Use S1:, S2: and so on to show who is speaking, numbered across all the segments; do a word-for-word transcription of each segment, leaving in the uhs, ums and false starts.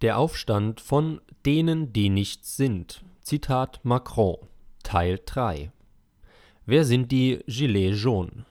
S1: Der Aufstand von denen, die nichts sind. Zitat Macron, Teil drei. Wer sind die Gilets jaunes?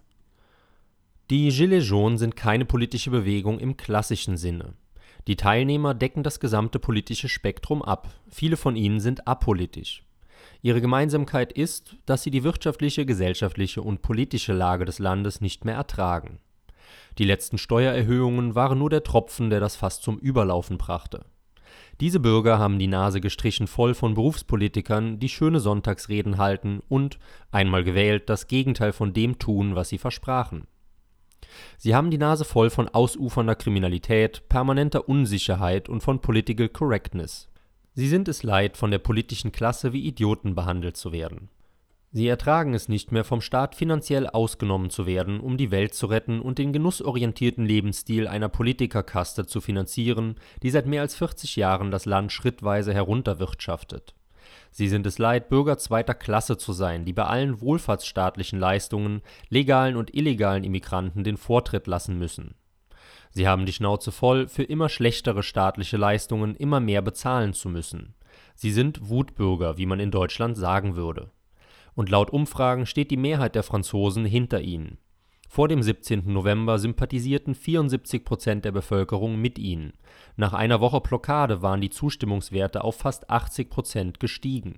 S1: Die Gilets jaunes sind keine politische Bewegung im klassischen Sinne. Die Teilnehmer decken das gesamte politische Spektrum ab. Viele von ihnen sind apolitisch. Ihre Gemeinsamkeit ist, dass sie die wirtschaftliche, gesellschaftliche und politische Lage des Landes nicht mehr ertragen. Die letzten Steuererhöhungen waren nur der Tropfen, der das Fass zum Überlaufen brachte. Diese Bürger haben die Nase gestrichen voll von Berufspolitikern, die schöne Sonntagsreden halten und, einmal gewählt, das Gegenteil von dem tun, was sie versprachen. Sie haben die Nase voll von ausufernder Kriminalität, permanenter Unsicherheit und von Political Correctness. Sie sind es leid, von der politischen Klasse wie Idioten behandelt zu werden. Sie ertragen es nicht mehr, vom Staat finanziell ausgenommen zu werden, um die Welt zu retten und den genussorientierten Lebensstil einer Politikerkaste zu finanzieren, die seit mehr als vierzig Jahren das Land schrittweise herunterwirtschaftet. Sie sind es leid, Bürger zweiter Klasse zu sein, die bei allen wohlfahrtsstaatlichen Leistungen legalen und illegalen Immigranten den Vortritt lassen müssen. Sie haben die Schnauze voll, für immer schlechtere staatliche Leistungen immer mehr bezahlen zu müssen. Sie sind Wutbürger, wie man in Deutschland sagen würde. Und laut Umfragen steht die Mehrheit der Franzosen hinter ihnen. Vor dem siebzehnten November sympathisierten vierundsiebzig Prozent der Bevölkerung mit ihnen. Nach einer Woche Blockade waren die Zustimmungswerte auf fast achtzig Prozent gestiegen.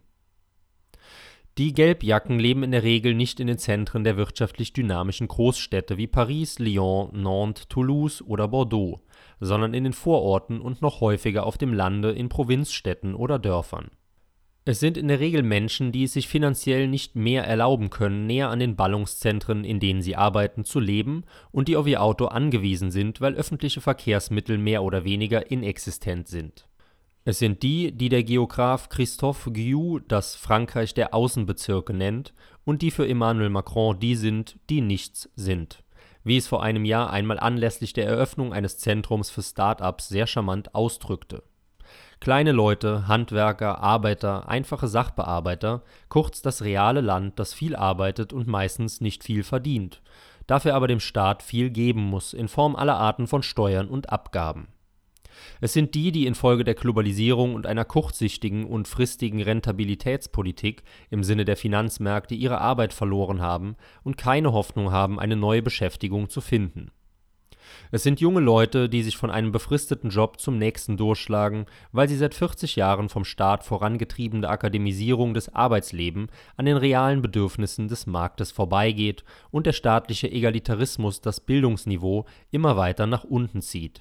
S1: Die Gelbjacken leben in der Regel nicht in den Zentren der wirtschaftlich dynamischen Großstädte wie Paris, Lyon, Nantes, Toulouse oder Bordeaux, sondern in den Vororten und noch häufiger auf dem Lande in Provinzstädten oder Dörfern. Es sind in der Regel Menschen, die es sich finanziell nicht mehr erlauben können, näher an den Ballungszentren, in denen sie arbeiten, zu leben und die auf ihr Auto angewiesen sind, weil öffentliche Verkehrsmittel mehr oder weniger inexistent sind. Es sind die, die der Geograf Christophe Guilloux das Frankreich der Außenbezirke nennt und die für Emmanuel Macron die sind, die nichts sind, wie es vor einem Jahr einmal anlässlich der Eröffnung eines Zentrums für Start-ups sehr charmant ausdrückte. Kleine Leute, Handwerker, Arbeiter, einfache Sachbearbeiter, kurz das reale Land, das viel arbeitet und meistens nicht viel verdient, dafür aber dem Staat viel geben muss, in Form aller Arten von Steuern und Abgaben. Es sind die, die infolge der Globalisierung und einer kurzsichtigen und fristigen Rentabilitätspolitik im Sinne der Finanzmärkte ihre Arbeit verloren haben und keine Hoffnung haben, eine neue Beschäftigung zu finden. Es sind junge Leute, die sich von einem befristeten Job zum nächsten durchschlagen, weil sie seit vierzig Jahren vom Staat vorangetriebene Akademisierung des Arbeitslebens an den realen Bedürfnissen des Marktes vorbeigeht und der staatliche Egalitarismus das Bildungsniveau immer weiter nach unten zieht.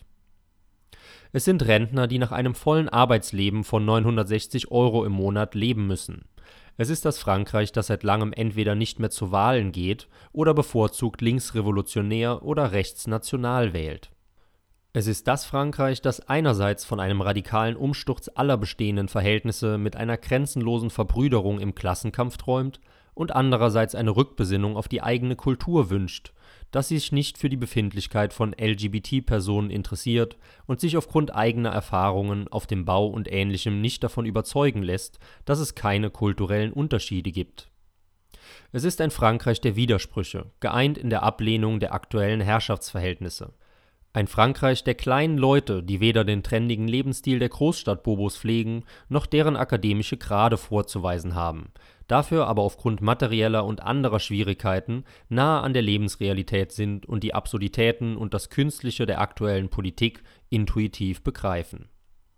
S1: Es sind Rentner, die nach einem vollen Arbeitsleben von neunhundertsechzig Euro im Monat leben müssen. Es ist das Frankreich, das seit langem entweder nicht mehr zu Wahlen geht oder bevorzugt linksrevolutionär oder rechtsnational wählt. Es ist das Frankreich, das einerseits von einem radikalen Umsturz aller bestehenden Verhältnisse mit einer grenzenlosen Verbrüderung im Klassenkampf träumt und andererseits eine Rückbesinnung auf die eigene Kultur wünscht, das sich nicht für die Befindlichkeit von L G B T-Personen interessiert und sich aufgrund eigener Erfahrungen auf dem Bau und Ähnlichem nicht davon überzeugen lässt, dass es keine kulturellen Unterschiede gibt. Es ist ein Frankreich der Widersprüche, geeint in der Ablehnung der aktuellen Herrschaftsverhältnisse. Ein Frankreich der kleinen Leute, die weder den trendigen Lebensstil der Großstadtbobos pflegen, noch deren akademische Grade vorzuweisen haben, dafür aber aufgrund materieller und anderer Schwierigkeiten nahe an der Lebensrealität sind und die Absurditäten und das Künstliche der aktuellen Politik intuitiv begreifen.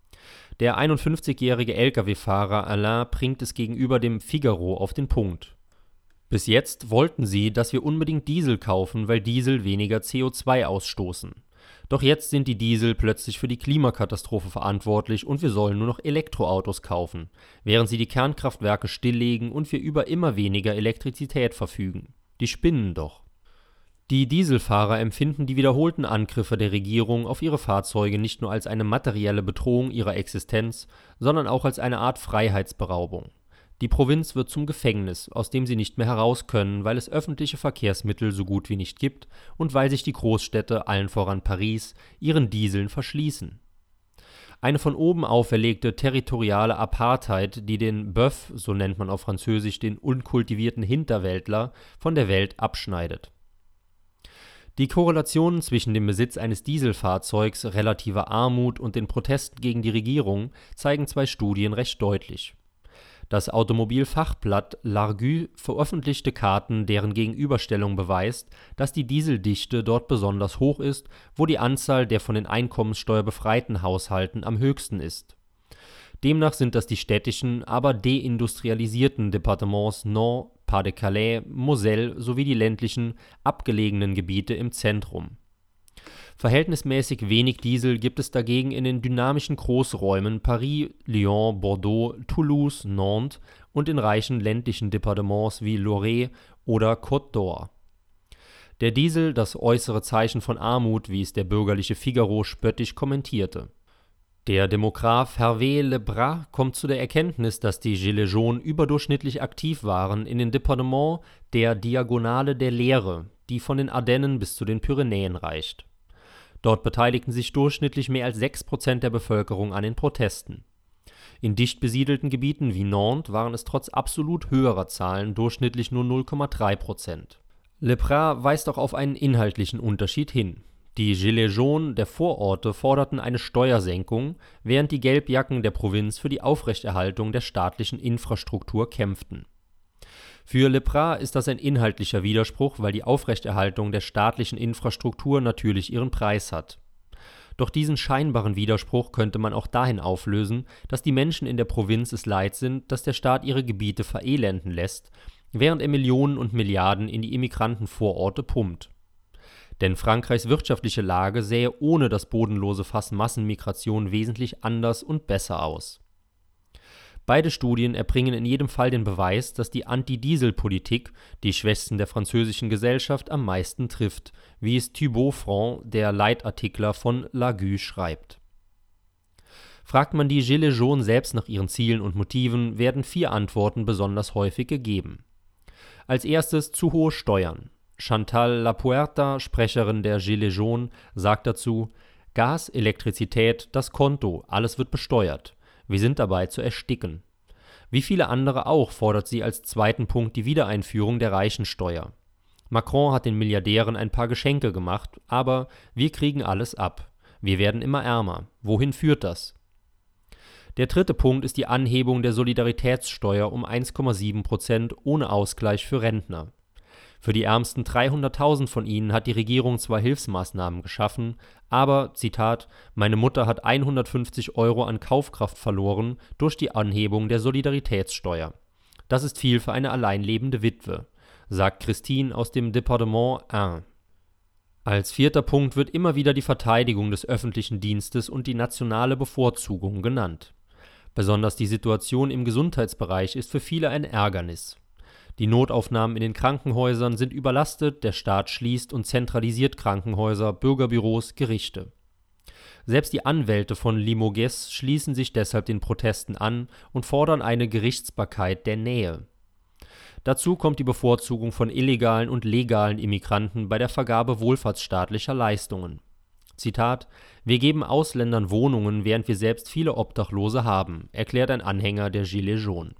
S1: Der einundfünfzigjährige L K W-Fahrer Alain bringt es gegenüber dem Figaro auf den Punkt. Bis jetzt wollten sie, dass wir unbedingt Diesel kaufen, weil Diesel weniger C O zwei ausstoßen. Doch jetzt sind die Diesel plötzlich für die Klimakatastrophe verantwortlich und wir sollen nur noch Elektroautos kaufen, während sie die Kernkraftwerke stilllegen und wir über immer weniger Elektrizität verfügen. Die spinnen doch. Die Dieselfahrer empfinden die wiederholten Angriffe der Regierung auf ihre Fahrzeuge nicht nur als eine materielle Bedrohung ihrer Existenz, sondern auch als eine Art Freiheitsberaubung. Die Provinz wird zum Gefängnis, aus dem sie nicht mehr heraus können, weil es öffentliche Verkehrsmittel so gut wie nicht gibt und weil sich die Großstädte, allen voran Paris, ihren Dieseln verschließen. Eine von oben auferlegte territoriale Apartheid, die den Bœuf, so nennt man auf Französisch den unkultivierten Hinterwäldler, von der Welt abschneidet. Die Korrelation zwischen dem Besitz eines Dieselfahrzeugs, relativer Armut und den Protesten gegen die Regierung zeigen zwei Studien recht deutlich. Das Automobilfachblatt L'Argus veröffentlichte Karten, deren Gegenüberstellung beweist, dass die Dieseldichte dort besonders hoch ist, wo die Anzahl der von den Einkommenssteuer befreiten Haushalten am höchsten ist. Demnach sind das die städtischen, aber deindustrialisierten Departements Nord, Pas-de-Calais, Moselle sowie die ländlichen, abgelegenen Gebiete im Zentrum. Verhältnismäßig wenig Diesel gibt es dagegen in den dynamischen Großräumen Paris, Lyon, Bordeaux, Toulouse, Nantes und in reichen ländlichen Departements wie Loiret oder Côte d'Or. Der Diesel, das äußere Zeichen von Armut, wie es der bürgerliche Figaro spöttisch kommentierte. Der Demograph Hervé Lebras kommt zu der Erkenntnis, dass die Gilets jaunes überdurchschnittlich aktiv waren in den Departements der Diagonale der Leere, die von den Ardennen bis zu den Pyrenäen reicht. Dort beteiligten sich durchschnittlich mehr als sechs Prozent der Bevölkerung an den Protesten. In dicht besiedelten Gebieten wie Nantes waren es trotz absolut höherer Zahlen durchschnittlich nur null Komma drei Prozent. Lebras weist auch auf einen inhaltlichen Unterschied hin. Die Gilets jaunes der Vororte forderten eine Steuersenkung, während die Gelbjacken der Provinz für die Aufrechterhaltung der staatlichen Infrastruktur kämpften. Für Lebras ist das ein inhaltlicher Widerspruch, weil die Aufrechterhaltung der staatlichen Infrastruktur natürlich ihren Preis hat. Doch diesen scheinbaren Widerspruch könnte man auch dahin auflösen, dass die Menschen in der Provinz es leid sind, dass der Staat ihre Gebiete verelenden lässt, während er Millionen und Milliarden in die Immigrantenvororte pumpt. Denn Frankreichs wirtschaftliche Lage sähe ohne das bodenlose Fass Massenmigration wesentlich anders und besser aus. Beide Studien erbringen in jedem Fall den Beweis, dass die Anti-Diesel-Politik die Schwächsten der französischen Gesellschaft am meisten trifft, wie es Thibaut Franc, der Leitartikler von L'Argus, schreibt. Fragt man die Gilets jaunes selbst nach ihren Zielen und Motiven, werden vier Antworten besonders häufig gegeben. Als erstes zu hohe Steuern. Chantal Lapuerta, Sprecherin der Gilets jaunes, sagt dazu: Gas, Elektrizität, das Konto, alles wird besteuert. Wir sind dabei zu ersticken. Wie viele andere auch fordert sie als zweiten Punkt die Wiedereinführung der Reichensteuer. Macron hat den Milliardären ein paar Geschenke gemacht, aber wir kriegen alles ab. Wir werden immer ärmer. Wohin führt das? Der dritte Punkt ist die Anhebung der Solidaritätssteuer um eins Komma sieben Prozent ohne Ausgleich für Rentner. Für die ärmsten dreihunderttausend von ihnen hat die Regierung zwar Hilfsmaßnahmen geschaffen, aber, Zitat, meine Mutter hat hundertfünfzig Euro an Kaufkraft verloren durch die Anhebung der Solidaritätssteuer. Das ist viel für eine alleinlebende Witwe, sagt Christine aus dem Departement Ain. Als vierter Punkt wird immer wieder die Verteidigung des öffentlichen Dienstes und die nationale Bevorzugung genannt. Besonders die Situation im Gesundheitsbereich ist für viele ein Ärgernis. Die Notaufnahmen in den Krankenhäusern sind überlastet, der Staat schließt und zentralisiert Krankenhäuser, Bürgerbüros, Gerichte. Selbst die Anwälte von Limoges schließen sich deshalb den Protesten an und fordern eine Gerichtsbarkeit der Nähe. Dazu kommt die Bevorzugung von illegalen und legalen Immigranten bei der Vergabe wohlfahrtsstaatlicher Leistungen. Zitat: Wir geben Ausländern Wohnungen, während wir selbst viele Obdachlose haben, erklärt ein Anhänger der Gilets jaunes.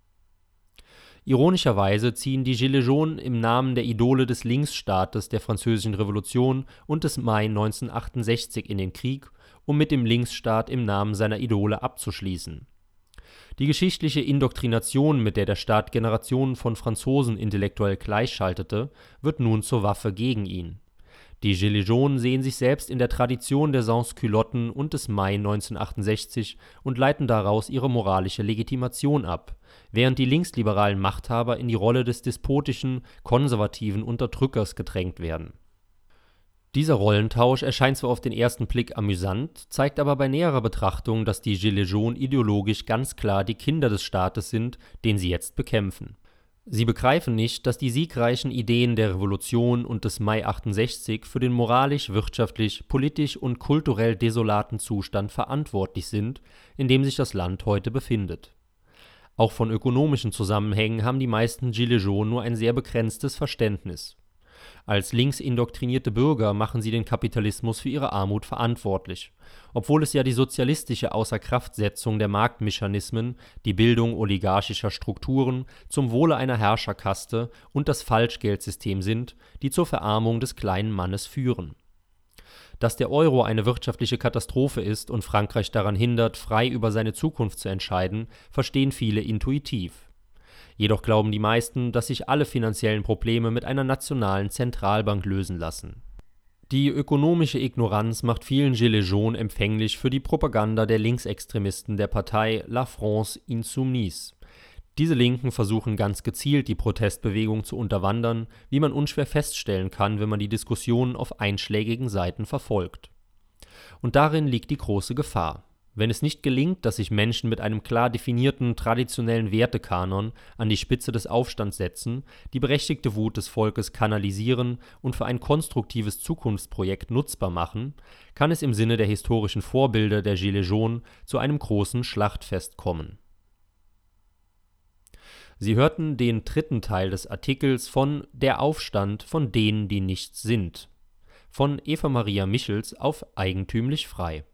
S1: Ironischerweise ziehen die Gilets jaunes im Namen der Idole des Linksstaates der Französischen Revolution und des Mai neunzehnhundertachtundsechzig in den Krieg, um mit dem Linksstaat im Namen seiner Idole abzuschließen. Die geschichtliche Indoktrination, mit der der Staat Generationen von Franzosen intellektuell gleichschaltete, wird nun zur Waffe gegen ihn. Die Gilets jaunes sehen sich selbst in der Tradition der Sans-Culotten und des Mai neunzehnhundertachtundsechzig und leiten daraus ihre moralische Legitimation ab, während die linksliberalen Machthaber in die Rolle des despotischen, konservativen Unterdrückers gedrängt werden. Dieser Rollentausch erscheint zwar auf den ersten Blick amüsant, zeigt aber bei näherer Betrachtung, dass die Gilets jaunes ideologisch ganz klar die Kinder des Staates sind, den sie jetzt bekämpfen. Sie begreifen nicht, dass die siegreichen Ideen der Revolution und des Mai achtundsechzig für den moralisch, wirtschaftlich, politisch und kulturell desolaten Zustand verantwortlich sind, in dem sich das Land heute befindet. Auch von ökonomischen Zusammenhängen haben die meisten Gilets jaunes nur ein sehr begrenztes Verständnis. Als links indoktrinierte Bürger machen sie den Kapitalismus für ihre Armut verantwortlich, obwohl es ja die sozialistische Außerkraftsetzung der Marktmechanismen, die Bildung oligarchischer Strukturen zum Wohle einer Herrscherkaste und das Falschgeldsystem sind, die zur Verarmung des kleinen Mannes führen. Dass der Euro eine wirtschaftliche Katastrophe ist und Frankreich daran hindert, frei über seine Zukunft zu entscheiden, verstehen viele intuitiv. Jedoch glauben die meisten, dass sich alle finanziellen Probleme mit einer nationalen Zentralbank lösen lassen. Die ökonomische Ignoranz macht vielen Gilets jaunes empfänglich für die Propaganda der Linksextremisten der Partei La France Insoumise. Diese Linken versuchen ganz gezielt, die Protestbewegung zu unterwandern, wie man unschwer feststellen kann, wenn man die Diskussionen auf einschlägigen Seiten verfolgt. Und darin liegt die große Gefahr. Wenn es nicht gelingt, dass sich Menschen mit einem klar definierten traditionellen Wertekanon an die Spitze des Aufstands setzen, die berechtigte Wut des Volkes kanalisieren und für ein konstruktives Zukunftsprojekt nutzbar machen, kann es im Sinne der historischen Vorbilder der Gilets jaunes zu einem großen Schlachtfest kommen. Sie hörten den dritten Teil des Artikels von Der Aufstand von denen, die nichts sind, von Eva Maria Michels auf Eigentümlich Frei.